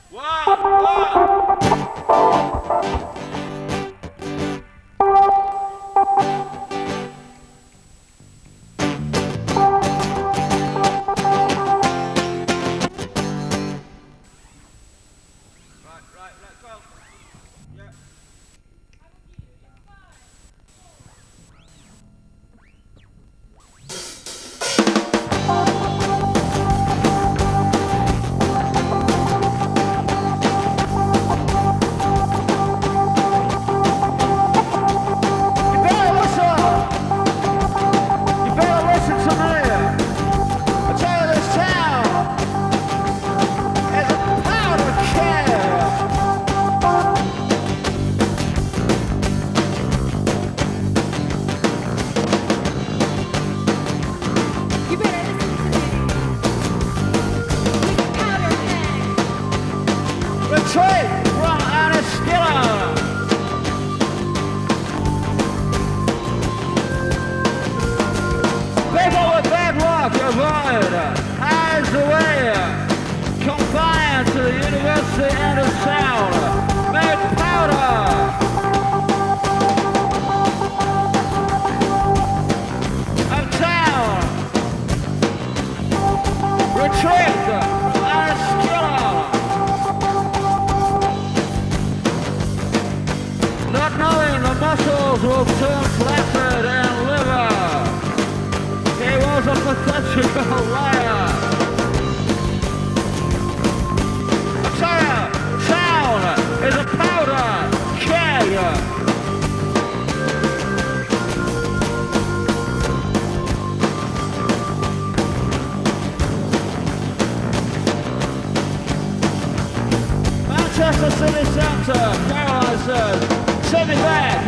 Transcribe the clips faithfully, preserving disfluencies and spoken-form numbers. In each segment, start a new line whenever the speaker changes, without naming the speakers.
Manchester City Centre, Caroline says, send me back.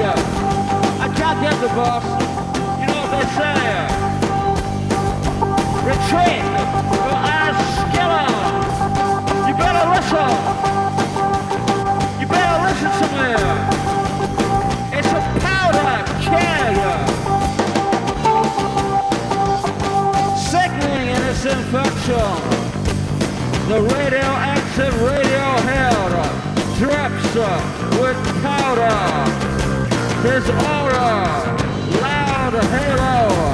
I can't get the bus. You know what they say? Retreat, your ass skiller. You better listen. You better listen to me. It's a powder keg. Sickening in its infection. The radioactive radiohead drips with powder. His aura, loud halo.